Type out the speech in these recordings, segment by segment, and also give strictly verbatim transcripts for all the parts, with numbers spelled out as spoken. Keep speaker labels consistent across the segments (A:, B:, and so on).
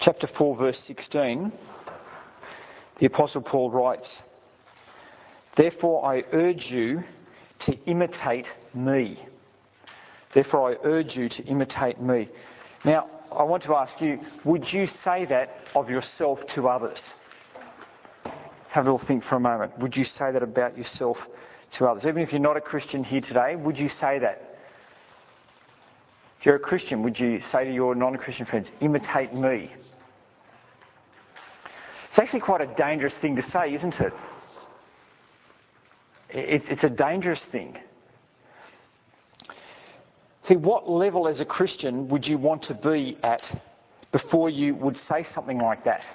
A: chapter four, verse sixteen, the Apostle Paul writes, "Therefore I urge you to imitate me." Therefore I urge you to imitate me. Now, I want to ask you, would you say that of yourself to others? Have a little think for a moment. Would you say that about yourself to others? Even if you're not a Christian here today, would you say that? If you're a Christian, would you say to your non-Christian friends, imitate me? It's actually quite a dangerous thing to say, isn't it? It's a dangerous thing. See, what level as a Christian would you want to be at before you would say something like that?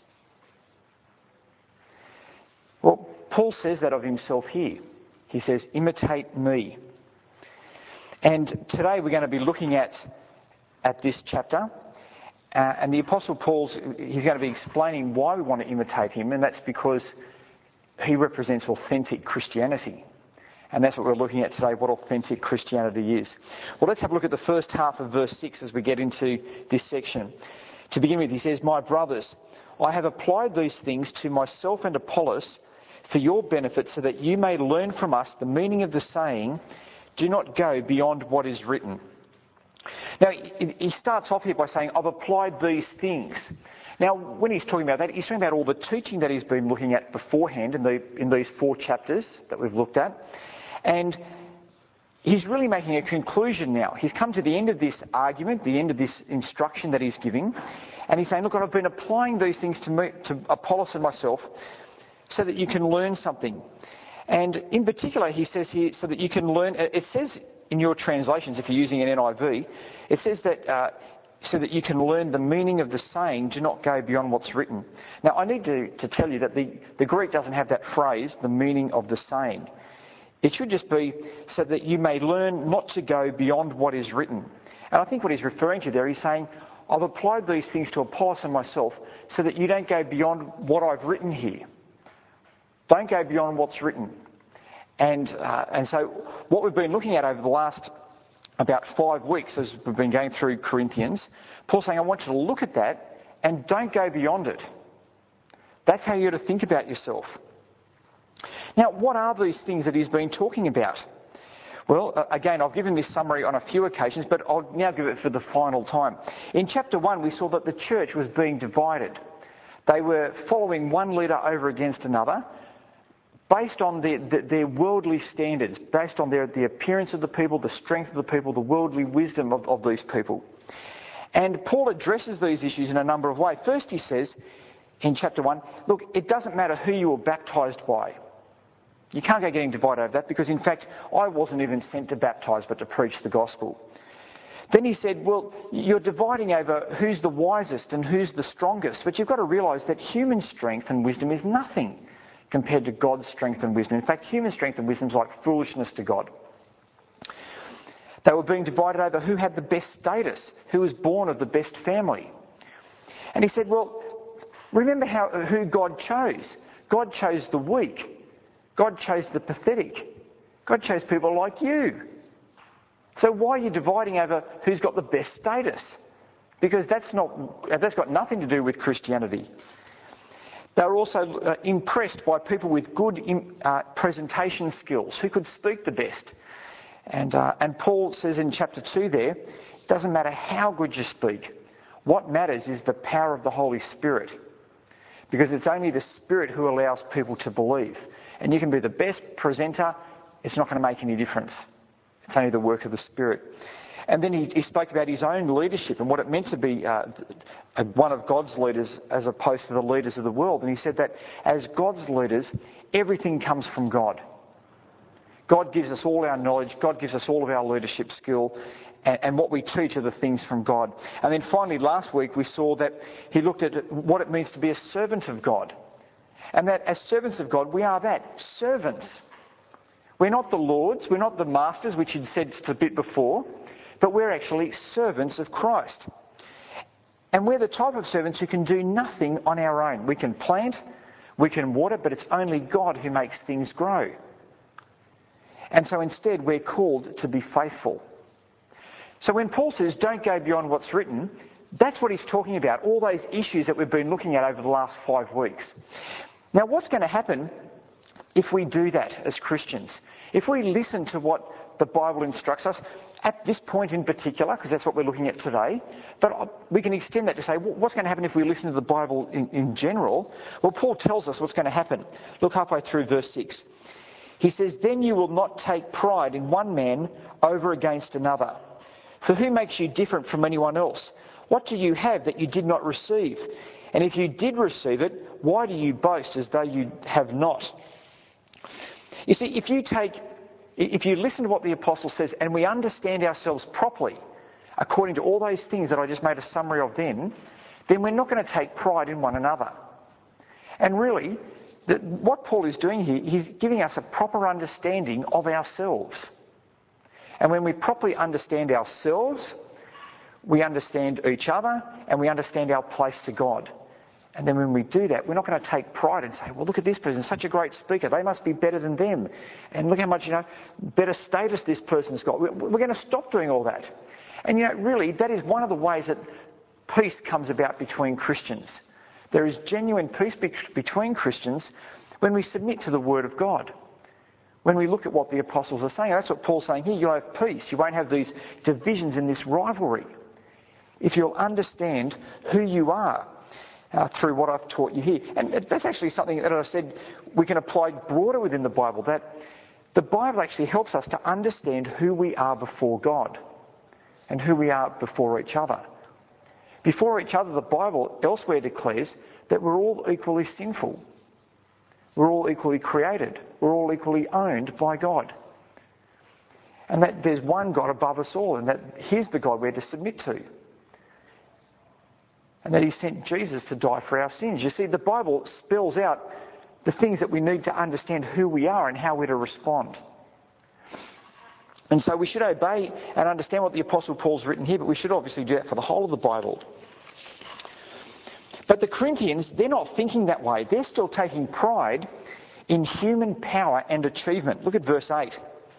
A: Well, Paul says that of himself here. He says, imitate me. And today we're going to be looking at, at this chapter. Uh, and the Apostle Paul's, he's going to be explaining why we want to imitate him, and that's because he represents authentic Christianity. And that's what we're looking at today, what authentic Christianity is. Well, let's have a look at the first half of verse six as we get into this section. To begin with, he says, "My brothers, I have applied these things to myself and Apollos for your benefit, so that you may learn from us the meaning of the saying, 'Do not go beyond what is written.'" Now, he starts off here by saying, "I've applied these things." Now, when he's talking about that, he's talking about all the teaching that he's been looking at beforehand in, the, in these four chapters that we've looked at. And he's really making a conclusion now. He's come to the end of this argument, the end of this instruction that he's giving. And he's saying, look, I've been applying these things to, me, to Apollos and myself so that you can learn something. And in particular, he says here, so that you can learn, it says in your translations, if you're using an N I V, it says that uh, so that you can learn the meaning of the saying, "Do not go beyond what's written." Now, I need to, to tell you that the, the Greek doesn't have that phrase, the meaning of the saying. It should just be so that you may learn not to go beyond what is written. And I think what he's referring to there, he's saying, I've applied these things to Apollos and myself so that you don't go beyond what I've written here. Don't go beyond what's written. And uh, and so what we've been looking at over the last about five weeks as we've been going through Corinthians, Paul's saying, I want you to look at that and don't go beyond it. That's how you're to think about yourself. Now, what are these things that he's been talking about? Well, again, I've given this summary on a few occasions, but I'll now give it for the final time. In chapter one, we saw that the church was being divided. They were following one leader over against another based on their, their worldly standards, based on their, the appearance of the people, the strength of the people, the worldly wisdom of, of these people. And Paul addresses these issues in a number of ways. First, he says in chapter one, look, it doesn't matter who you were baptised by. You can't go getting divided over that because, in fact, I wasn't even sent to baptise but to preach the gospel. Then he said, well, you're dividing over who's the wisest and who's the strongest, but you've got to realise that human strength and wisdom is nothing compared to God's strength and wisdom. In fact, human strength and wisdom is like foolishness to God. They were being divided over who had the best status, who was born of the best family. And he said, well, remember how who God chose. God chose the weak. God chose the pathetic. God chose people like you. So why are you dividing over who's got the best status? Because that's not that's got nothing to do with Christianity. They were also uh, impressed by people with good uh, presentation skills, who could speak the best. And uh, and Paul says in chapter two there, it doesn't matter how good you speak. What matters is the power of the Holy Spirit. Because it's only the Spirit who allows people to believe. And you can be the best presenter, it's not going to make any difference. It's only the work of the Spirit. And then he, he spoke about his own leadership and what it meant to be uh, one of God's leaders as opposed to the leaders of the world. And he said that as God's leaders, everything comes from God. God gives us all our knowledge, God gives us all of our leadership skill, and, and what we teach are the things from God. And then finally, last week, we saw that he looked at what it means to be a servant of God. And that as servants of God, we are that, servants. We're not the lords, we're not the masters, which he'd said a bit before, but we're actually servants of Christ. And we're the type of servants who can do nothing on our own. We can plant, we can water, but it's only God who makes things grow. And so instead, we're called to be faithful. So when Paul says, don't go beyond what's written, That's what he's talking about, all those issues that we've been looking at over the last five weeks. Now, what's going to happen if we do that as Christians? If we listen to what the Bible instructs us, at this point in particular, because that's what we're looking at today, but we can extend that to say, well, what's going to happen if we listen to the Bible in, in general? Well, Paul tells us what's going to happen. Look halfway through verse six. He says, then you will not take pride in one man over against another. For who makes you different from anyone else? What do you have that you did not receive? And if you did receive it, why do you boast as though you have not? You see, if you take, if you listen to what the apostle says and we understand ourselves properly, according to all those things that I just made a summary of then, then we're not going to take pride in one another. And really, the, what Paul is doing here, he's giving us a proper understanding of ourselves. And when we properly understand ourselves, we understand each other and we understand our place to God. And then when we do that, we're not going to take pride and say, well, look at this person, such a great speaker. They must be better than them. And look how much, you know, better status this person's got. We're going to stop doing all that. And, you know, really, that is one of the ways that peace comes about between Christians. There is genuine peace be- between Christians when we submit to the Word of God. When we look at what the apostles are saying, that's what Paul's saying here. You'll have peace. You won't have these divisions and this rivalry. If you'll understand who you are uh, through what I've taught you here. And that's actually something that I said we can apply broader within the Bible, that the Bible actually helps us to understand who we are before God and who we are before each other. Before each other, the Bible elsewhere declares that we're all equally sinful. We're all equally created. We're all equally owned by God. And that there's one God above us all, and that He's the God we're to submit to. And that He sent Jesus to die for our sins. You see, the Bible spells out the things that we need to understand who we are and how we're to respond. And so we should obey and understand what the Apostle Paul's written here, but we should obviously do that for the whole of the Bible. But the Corinthians, they're not thinking that way. They're still taking pride in human power and achievement. Look at verse eight.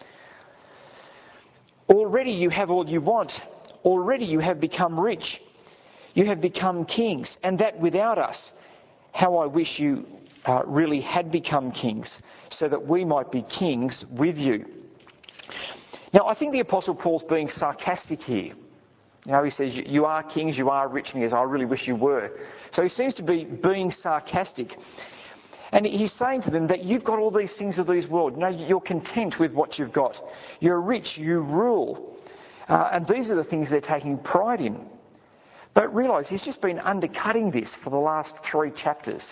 A: Already you have all you want. Already you have become rich. You have become kings, and that without us. How I wish you uh, really had become kings, so that we might be kings with you. Now, I think the Apostle Paul's being sarcastic here. You know, he says, you are kings, you are rich, and he says, I really wish you were. So he seems to be being sarcastic. And he's saying to them that you've got all these things of this world. You know, you're content with what you've got. You're rich, you rule. Uh, and these are the things they're taking pride in. But realise he's just been undercutting this for the last three chapters.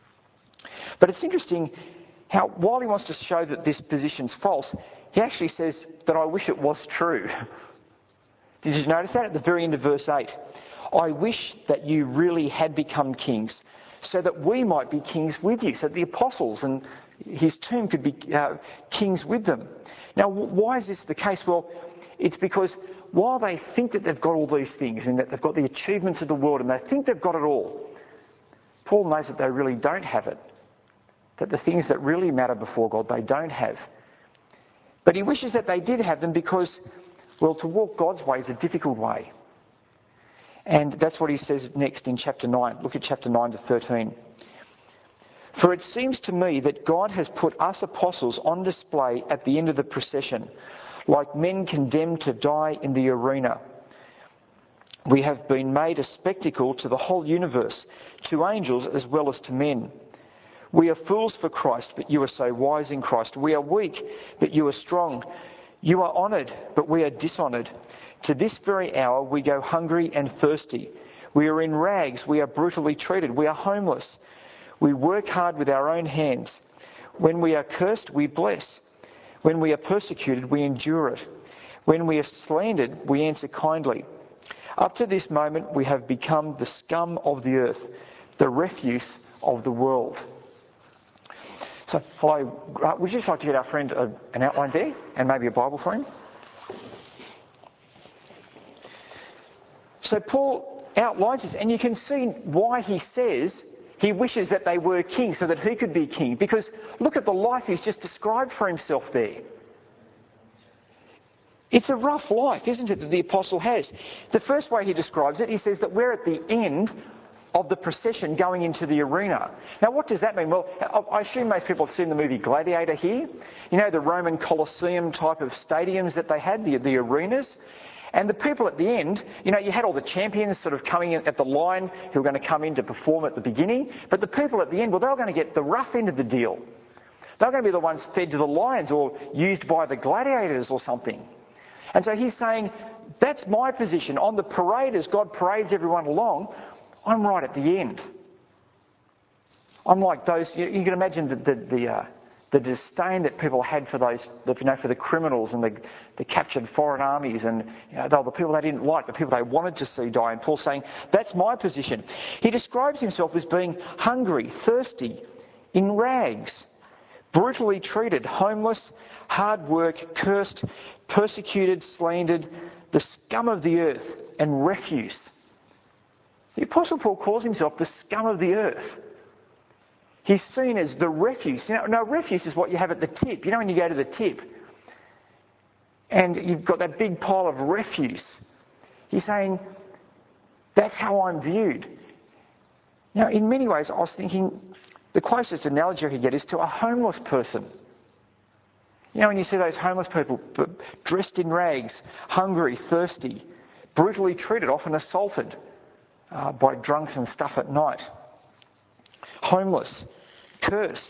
A: But it's interesting how, while he wants to show that this position's false, he actually says that I wish it was true. Did you notice that at the very end of verse eight? I wish that you really had become kings, so that we might be kings with you, so that the apostles and his tomb could be uh, kings with them. Now, why is this the case? Well, it's because while they think that they've got all these things and that they've got the achievements of the world and they think they've got it all, Paul knows that they really don't have it. That the things that really matter before God, they don't have. But he wishes that they did have them because, well, to walk God's way is a difficult way. And that's what he says next in chapter nine. Look at chapter nine to thirteen. For it seems to me that God has put us apostles on display at the end of the procession, like men condemned to die in the arena. We have been made a spectacle to the whole universe, to angels as well as to men. We are fools for Christ, but you are so wise in Christ. We are weak, but you are strong. You are honoured, but we are dishonoured. To this very hour we go hungry and thirsty. We are in rags, we are brutally treated, we are homeless. We work hard with our own hands. When we are cursed, we bless. When we are persecuted, we endure it. When we are slandered, we answer kindly. Up to this moment we have become the scum of the earth, the refuse of the world. So, hello, uh, would you just like to get our friend a, an outline there and maybe a Bible for him? So Paul outlines this, and you can see why he says he wishes that they were kings so that he could be king. Because look at the life he's just described for himself there. It's a rough life, isn't it, that the apostle has? The first way he describes it, he says that we're at the end of the procession going into the arena. Now, what does that mean? Well, I assume most people have seen the movie Gladiator here. You know, the Roman Colosseum type of stadiums that they had, the, the arenas. And the people at the end, you know, you had all the champions sort of coming in at the line who were going to come in to perform at the beginning. But the people at the end, well, they were going to get the rough end of the deal. They were going to be the ones fed to the lions or used by the gladiators or something. And so he's saying, that's my position. On the parade, as God parades everyone along, I'm right at the end. I'm like those, you, you can imagine the, the, the, uh, the disdain that people had for those, the, you know, for the criminals and the, the captured foreign armies, and you know, they were the people they didn't like, the people they wanted to see die. And Paul's saying, that's my position. He describes himself as being hungry, thirsty, in rags, brutally treated, homeless, hard work, cursed, persecuted, slandered, the scum of the earth, and refuse. The Apostle Paul calls himself the scum of the earth. He's seen as the refuse. You know, no, refuse is what you have at the tip. You know when you go to the tip and you've got that big pile of refuse. He's saying, that's how I'm viewed. Now, in many ways, I was thinking the closest analogy I could get is to a homeless person. You know, when you see those homeless people dressed in rags, hungry, thirsty, brutally treated, often assaulted uh, by drunks and stuff at night. Homeless, cursed.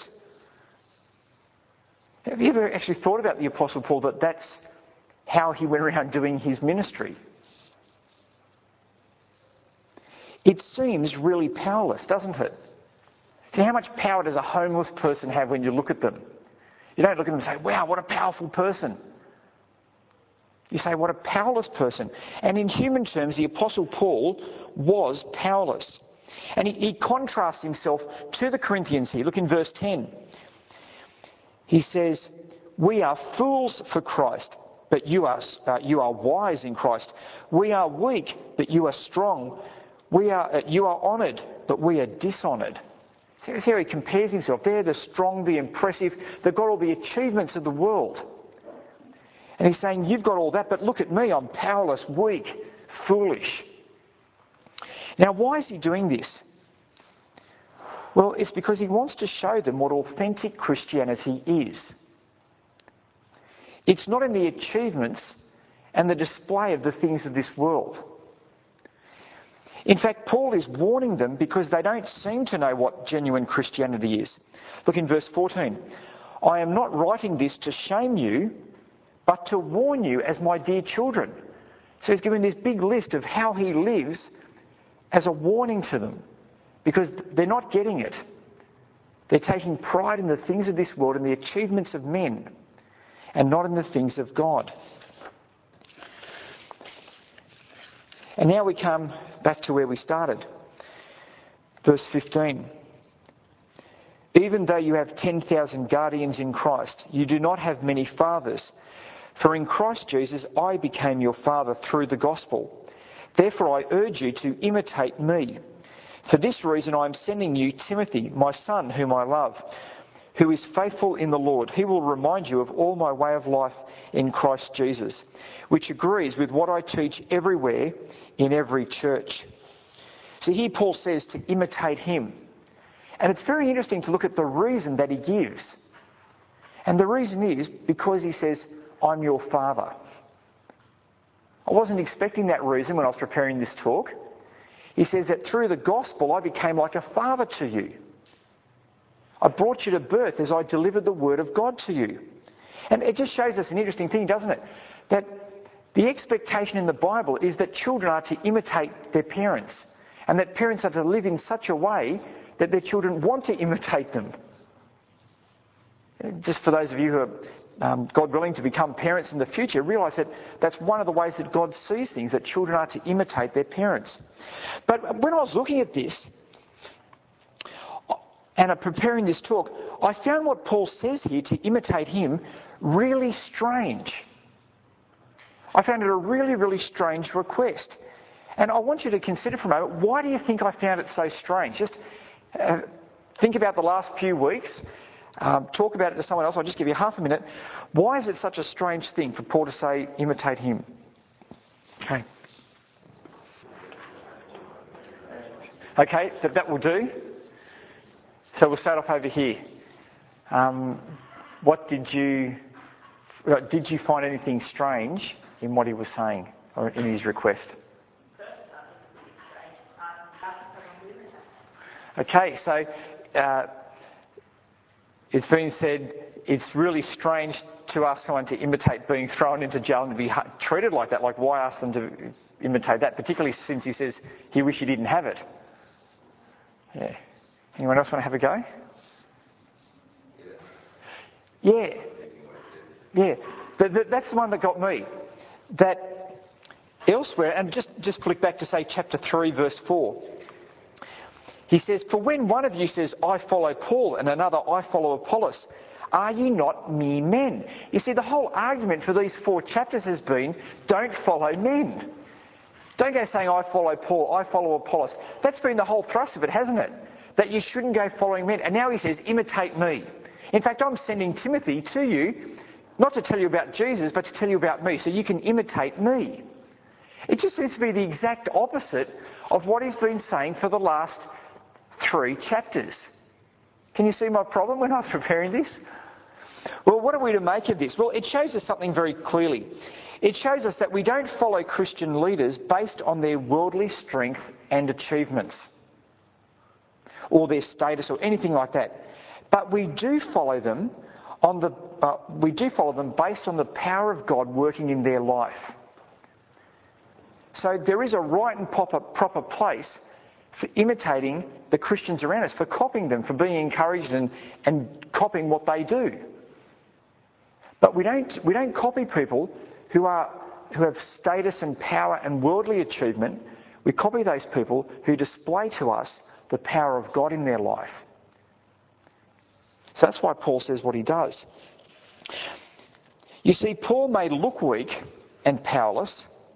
A: Have you ever actually thought about the Apostle Paul that that's how he went around doing his ministry? It seems really powerless, doesn't it? See, how much power does a homeless person have when you look at them? You don't look at them and say, wow, what a powerful person. You say, what a powerless person. And in human terms, the Apostle Paul was powerless. And he, he contrasts himself to the Corinthians here. Look in verse ten. He says, we are fools for Christ, but you are, uh, you are wise in Christ. We are weak, but you are strong. We are, uh, you are honoured, but we are dishonoured. Here he compares himself. They're the strong, the impressive. They've got all the achievements of the world. And he's saying, you've got all that, but look at me. I'm powerless, weak, foolish. Now, why is he doing this? Well, it's because he wants to show them what authentic Christianity is. It's not in the achievements and the display of the things of this world. In fact, Paul is warning them because they don't seem to know what genuine Christianity is. Look in verse fourteen. I am not writing this to shame you, but to warn you as my dear children. So he's given this big list of how he lives as a warning to them because they're not getting it. They're taking pride in the things of this world and the achievements of men and not in the things of God. And now we come back to where we started. Verse fifteen. Even though you have ten thousand guardians in Christ, you do not have many fathers. For in Christ Jesus I became your father through the gospel. Therefore I urge you to imitate me. For this reason I am sending you Timothy, my son, whom I love, who is faithful in the Lord. He will remind you of all my way of life in Christ Jesus, which agrees with what I teach everywhere in every church. So here Paul says to imitate him. And it's very interesting to look at the reason that he gives. And the reason is because he says, I'm your father. I wasn't expecting that reason when I was preparing this talk. He says that through the gospel I became like a father to you. I brought you to birth as I delivered the word of God to you. And it just shows us an interesting thing, doesn't it? That the expectation in the Bible is that children are to imitate their parents, and that parents are to live in such a way that their children want to imitate them. Just for those of you who are, um, God willing, to become parents in the future, realise that that's one of the ways that God sees things, that children are to imitate their parents. But when I was looking at this, and I'm preparing this talk, I found what Paul says here to imitate him really strange. I found it a really, really strange request. And I want you to consider for a moment, why do you think I found it so strange? Just uh, think about the last few weeks. um, talk about it to someone else. I'll just give you half a minute. Why is it such a strange thing for Paul to say, imitate him? Okay. Okay, so that will do. So we'll start off over here. Um, what did you, did you find anything strange in what he was saying or in his request? Okay, so uh, it's been said it's really strange to ask someone to imitate being thrown into jail and to be treated like that. Like, why ask them to imitate that? Particularly since he says he wished he didn't have it. Yeah. Anyone else want to have a go? Yeah. Yeah. But, but that's the one that got me. That elsewhere, and just, just flick back to, say, chapter three, verse four. He says, for when one of you says, I follow Paul, and another, I follow Apollos, are you not mere men? You see, the whole argument for these four chapters has been, don't follow men. Don't go saying, I follow Paul, I follow Apollos. That's been the whole thrust of it, hasn't it? That you shouldn't go following men. And now he says, imitate me. In fact, I'm sending Timothy to you, not to tell you about Jesus, but to tell you about me, so you can imitate me. It just seems to be the exact opposite of what he's been saying for the last three chapters. Can you see my problem when I was preparing this? Well, what are we to make of this? Well, it shows us something very clearly. It shows us that we don't follow Christian leaders based on their worldly strength and achievements, or their status, or anything like that. But we do follow them on the uh, we do follow them based on the power of God working in their life. So there is a right and proper, proper place for imitating the Christians around us, for copying them, for being encouraged and, and copying what they do. But we don't we don't copy people who are who have status and power and worldly achievement. We copy those people who display to us the power of God in their life. So that's why Paul says what he does. You see, Paul may look weak and powerless,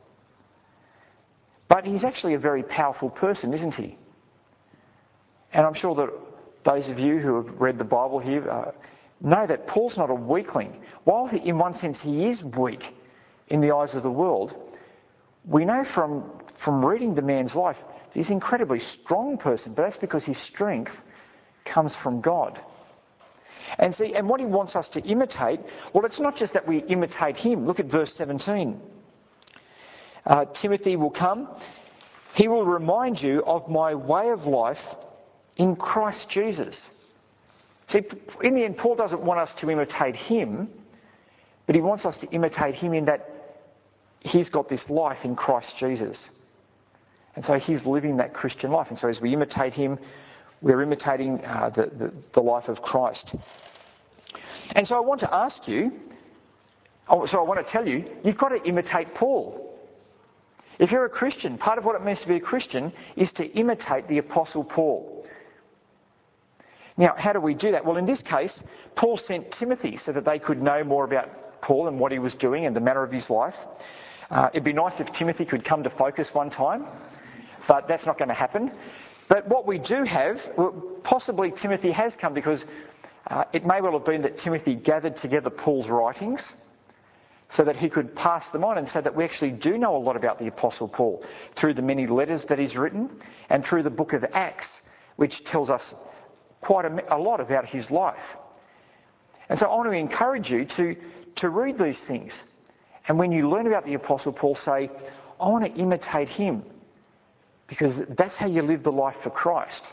A: but he's actually a very powerful person, isn't he? And I'm sure that those of you who have read the Bible here uh, know that Paul's not a weakling. While he, in one sense he is weak in the eyes of the world, we know from, from reading the man's life that he's an incredibly strong person, but that's because his strength comes from God. And see, and what he wants us to imitate, well, it's not just that we imitate him. Look at verse seventeen. Uh, Timothy will come. He will remind you of my way of life in Christ Jesus. See, in the end, Paul doesn't want us to imitate him, but he wants us to imitate him in that he's got this life in Christ Jesus. And so he's living that Christian life. And so as we imitate him, we're imitating uh, the, the, the life of Christ. And so I want to ask you, oh, so I want to tell you, you've got to imitate Paul. If you're a Christian, part of what it means to be a Christian is to imitate the Apostle Paul. Now, how do we do that? Well, in this case, Paul sent Timothy so that they could know more about Paul and what he was doing and the manner of his life. Uh, it'd be nice if Timothy could come to Focus one time, but that's not going to happen. But what we do have, well, possibly Timothy has come because uh, it may well have been that Timothy gathered together Paul's writings so that he could pass them on, and so that we actually do know a lot about the Apostle Paul through the many letters that he's written and through the book of Acts, which tells us quite a, a lot about his life. And so I want to encourage you to, to read these things. And when you learn about the Apostle Paul, say, I want to imitate him, because that's how you live the life for Christ.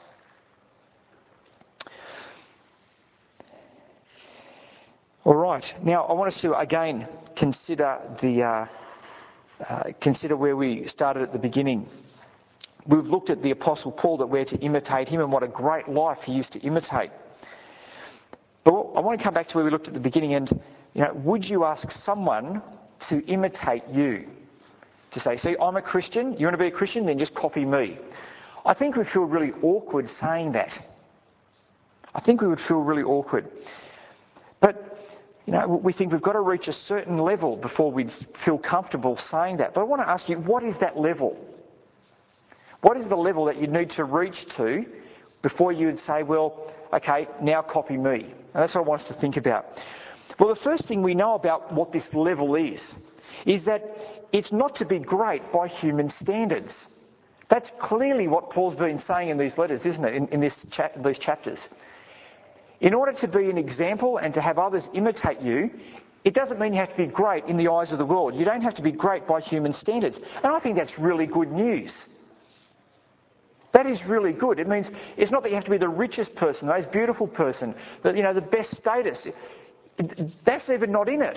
A: All right. Now I want us to again consider the uh, uh, consider where we started at the beginning. We've looked at the Apostle Paul, that we're to imitate him, and what a great life he used to imitate. But I want to come back to where we looked at the beginning, and you know, would you ask someone to imitate you? To say, see, I'm a Christian, you want to be a Christian, then just copy me. I think we feel really awkward saying that. I think we would feel really awkward. But, you know, we think we've got to reach a certain level before we feel comfortable saying that. But I want to ask you, what is that level? What is the level that you need to reach to before you would say, well, okay, now copy me. And that's what I want us to think about. Well, the first thing we know about what this level is, is that it's not to be great by human standards. That's clearly what Paul's been saying in these letters, isn't it, in, in this chat, these chapters. In order to be an example and to have others imitate you, it doesn't mean you have to be great in the eyes of the world. You don't have to be great by human standards. And I think that's really good news. That is really good. It means it's not that you have to be the richest person, the most beautiful person, the, you know, the best status. That's even not in it.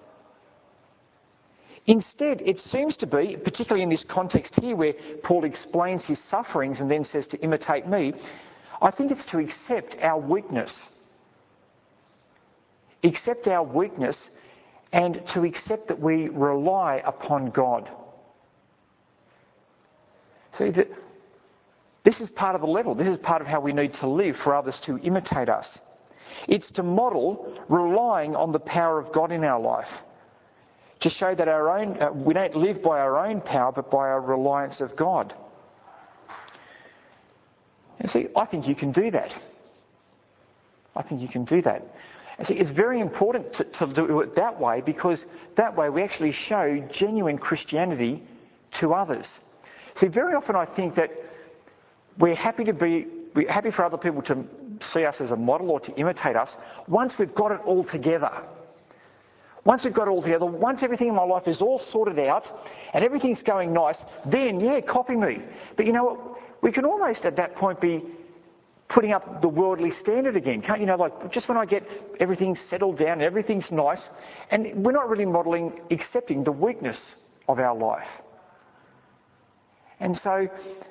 A: Instead, it seems to be, particularly in this context here where Paul explains his sufferings and then says to imitate me, I think it's to accept our weakness. Accept our weakness and to accept that we rely upon God. See, this is part of the level. This is part of how we need to live for others to imitate us. It's to model relying on the power of God in our life. To show that our own, uh, we don't live by our own power, but by our reliance of God. You see, I think you can do that. I think you can do that. You see, it's very important to, to do it that way, because that way we actually show genuine Christianity to others. See, very often I think that we're happy to be, we're happy for other people to see us as a model or to imitate us once we've got it all together. Once we've got it all together, once everything in my life is all sorted out and everything's going nice, then, yeah, copy me. But you know what? We can almost at that point be putting up the worldly standard again. Can't you know, like just when I get everything settled down and everything's nice, and we're not really modelling, accepting the weakness of our life. And so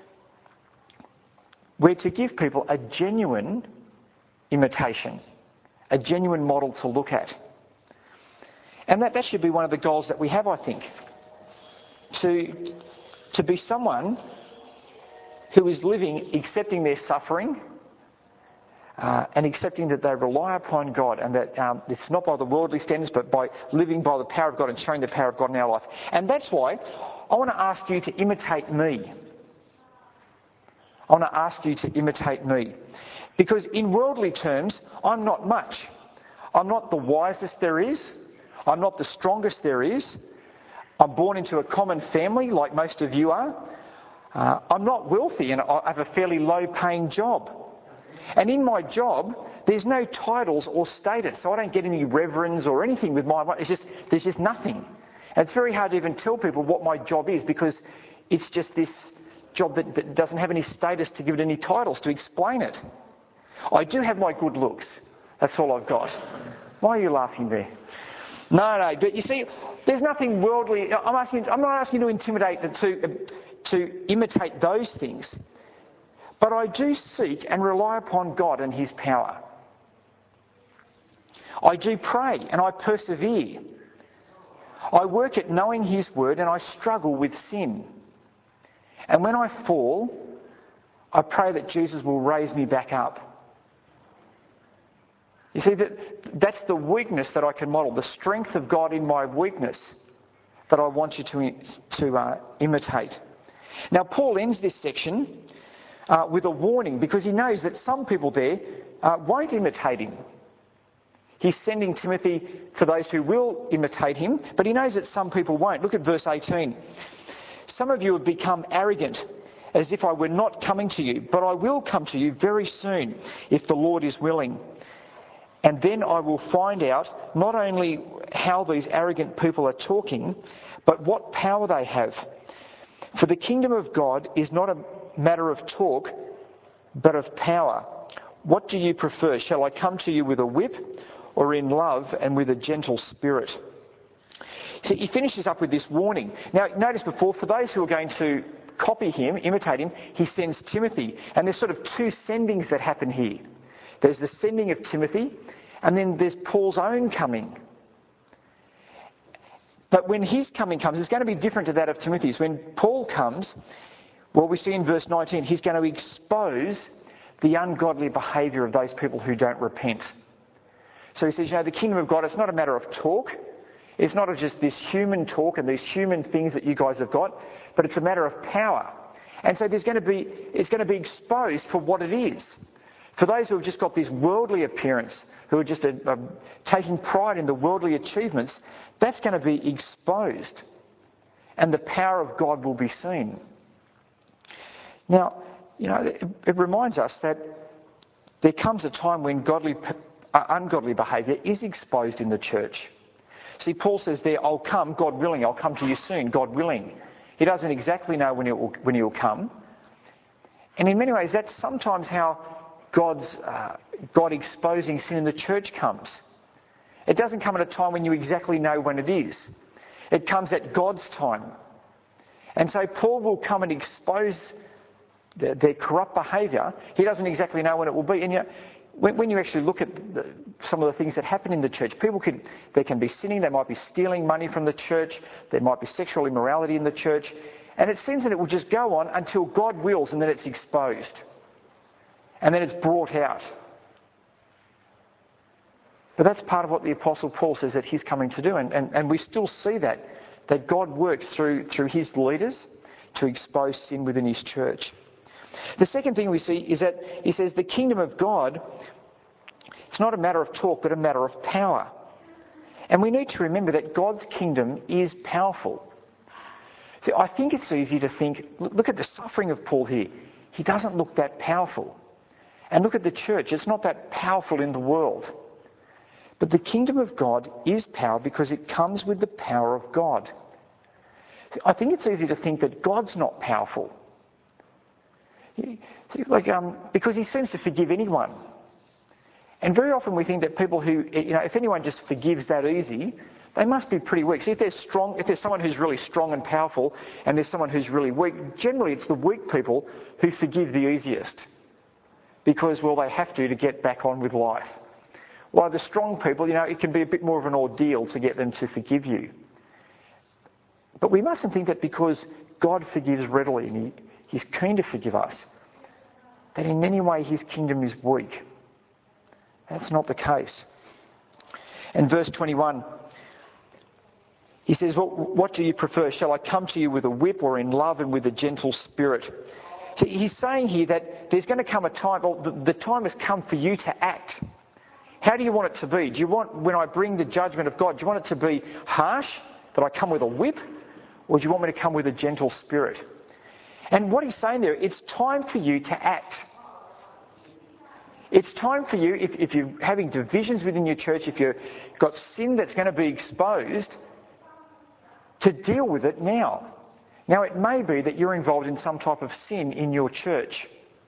A: we're to give people a genuine imitation, a genuine model to look at. And that, that should be one of the goals that we have, I think. To, to be someone who is living, accepting their suffering, uh, and accepting that they rely upon God, and that um, it's not by the worldly standards, but by living by the power of God and showing the power of God in our life. And that's why I want to ask you to imitate me. I want to ask you to imitate me. Because in worldly terms, I'm not much. I'm not the wisest there is. I'm not the strongest there is. I'm born into a common family like most of you are. Uh, I'm not wealthy and I have a fairly low-paying job. And in my job, there's no titles or status, so I don't get any reverends or anything with my... It's just, there's just nothing. And it's very hard to even tell people what my job is, because it's just this job that, that doesn't have any status to give it any titles to explain it. I do have my good looks. That's all I've got. Why are you laughing there? No, no, but you see, there's nothing worldly. I'm, asking, I'm not asking you to intimidate, to, to imitate those things. But I do seek and rely upon God and His power. I do pray and I persevere. I work at knowing His word and I struggle with sin. And when I fall, I pray that Jesus will raise me back up. You see, that that's the weakness that I can model, the strength of God in my weakness that I want you to, to uh, imitate. Now, Paul ends this section uh, with a warning, because he knows that some people there uh, won't imitate him. He's sending Timothy to those who will imitate him, but he knows that some people won't. Look at verse eighteen. Some of you have become arrogant, as if I were not coming to you, but I will come to you very soon, if the Lord is willing. And then I will find out not only how these arrogant people are talking, but what power they have. For the kingdom of God is not a matter of talk, but of power. What do you prefer? Shall I come to you with a whip, or in love and with a gentle spirit? So he finishes up with this warning. Now, notice before, for those who are going to copy him, imitate him, he sends Timothy. And there's sort of two sendings that happen here. There's the sending of Timothy, and then there's Paul's own coming. But when his coming comes, it's going to be different to that of Timothy's. When Paul comes, well, we see in verse nineteen, he's going to expose the ungodly behaviour of those people who don't repent. So he says, you know, the kingdom of God, it's not a matter of talk. It's not just this human talk and these human things that you guys have got, but it's a matter of power. And so there's going to be, it's going to be exposed for what it is. For those who have just got this worldly appearance, who are just uh, uh, taking pride in the worldly achievements, that's going to be exposed. And the power of God will be seen. Now, you know, it, it reminds us that there comes a time when godly, uh, ungodly behaviour is exposed in the church. See, Paul says there, I'll come, God willing, I'll come to you soon, God willing. He doesn't exactly know when he will, when he will come. And in many ways, that's sometimes how God's, uh, God exposing sin in the church comes. It doesn't come at a time when you exactly know when it is. It comes at God's time. And so Paul will come and expose their, their corrupt behaviour. He doesn't exactly know when it will be. And yet, when, when you actually look at the, some of the things that happen in the church, people can, they can be sinning, they might be stealing money from the church, there might be sexual immorality in the church. And it seems that it will just go on until God wills, and then it's exposed. And then it's brought out. But that's part of what the Apostle Paul says that he's coming to do. And, and, and we still see that, that God works through, through his leaders to expose sin within his church. The second thing we see is that he says the kingdom of God, it's not a matter of talk, but a matter of power. And we need to remember that God's kingdom is powerful. See, I think it's easy to think, look at the suffering of Paul here. He doesn't look that powerful. And look at the church. It's not that powerful in the world. But the kingdom of God is power because it comes with the power of God. I think it's easy to think that God's not powerful. Like, um, because he seems to forgive anyone. And very often we think that people who, you know, if anyone just forgives that easy, they must be pretty weak. See, if there's strong, if there's someone who's really strong and powerful and there's someone who's really weak, generally it's the weak people who forgive the easiest. Because, well, they have to to get back on with life. While the strong people, you know, it can be a bit more of an ordeal to get them to forgive you. But we mustn't think that because God forgives readily and he, he's keen to forgive us, that in many ways his kingdom is weak. That's not the case. In verse twenty-one, he says, well, what do you prefer? Shall I come to you with a whip or in love and with a gentle spirit? So he's saying here that there's going to come a time, well, the, the time has come for you to act. How do you want it to be? Do you want, when I bring the judgment of God, do you want it to be harsh, that I come with a whip? Or do you want me to come with a gentle spirit? And what he's saying there, it's time for you to act. It's time for you, if, if you're having divisions within your church, if you've got sin that's going to be exposed, to deal with it now. Now, it may be that you're involved in some type of sin in your church.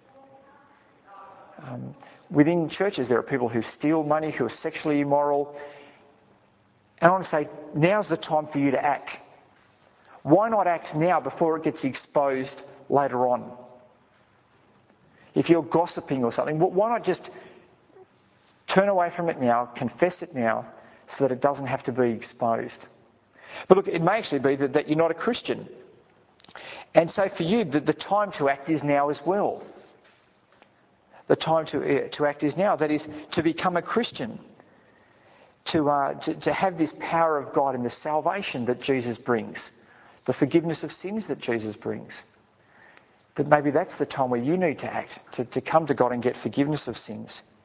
A: Um, within churches, there are people who steal money, who are sexually immoral. And I want to say, now's the time for you to act. Why not act now before it gets exposed later on? If you're gossiping or something, why not just turn away from it now, confess it now, so that it doesn't have to be exposed? But look, it may actually be that, that you're not a Christian. And so for you, the, the time to act is now as well. The time to, uh, to act is now. That is, to become a Christian. To, uh, to, to have this power of God and the salvation that Jesus brings. The forgiveness of sins that Jesus brings. That maybe that's the time where you need to act. To, to come to God and get forgiveness of sins.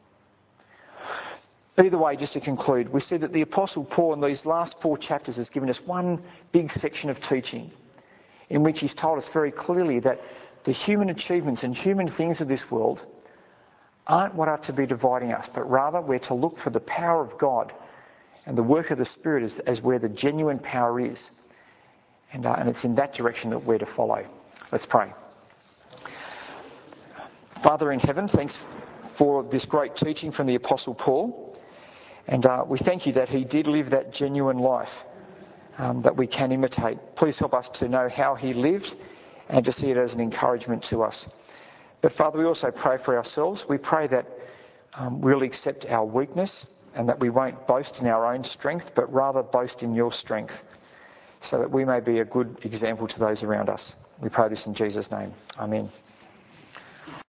A: Either way, just to conclude, we see that the Apostle Paul in these last four chapters has given us one big section of teaching in which he's told us very clearly that the human achievements and human things of this world aren't what are to be dividing us, but rather we're to look for the power of God and the work of the Spirit as, as where the genuine power is. And, uh, and it's in that direction that we're to follow. Let's pray. Father in heaven, thanks for this great teaching from the Apostle Paul. And uh, we thank you that he did live that genuine life um, that we can imitate. Please help us to know how he lived and to see it as an encouragement to us. But Father, we also pray for ourselves. We pray that um, we'll accept our weakness and that we won't boast in our own strength, but rather boast in your strength, so that we may be a good example to those around us. We pray this in Jesus' name. Amen.